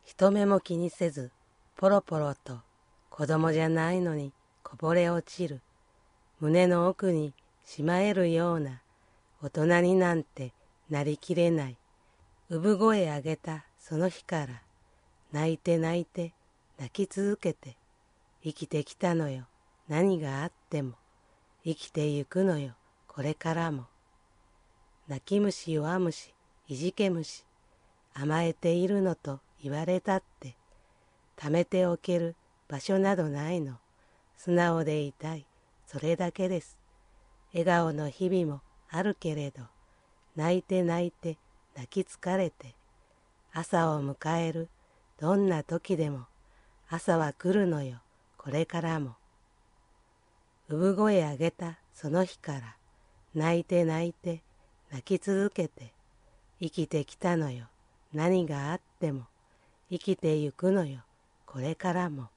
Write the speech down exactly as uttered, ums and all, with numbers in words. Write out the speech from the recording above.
人目も気にせずポロポロと子供じゃないのにこぼれ落ちる胸の奥にしまえるような大人になんてなりきれない。産声上げたその日から泣いて泣いて泣き続けて生きてきたのよ。何があっても生きてゆくのよ。これからも。泣き虫弱虫いじけ虫甘えているのと言われたって貯めておける場所などないの。素直でいたい、それだけです。笑顔の日々もあるけれど泣いて泣いて泣き疲れて朝を迎える。どんな時でも朝は来るのよ。これからも。産声上げたその日から泣いて泣いて泣き続けて生きてきたのよ。何があっても生きてゆくのよ。これからも。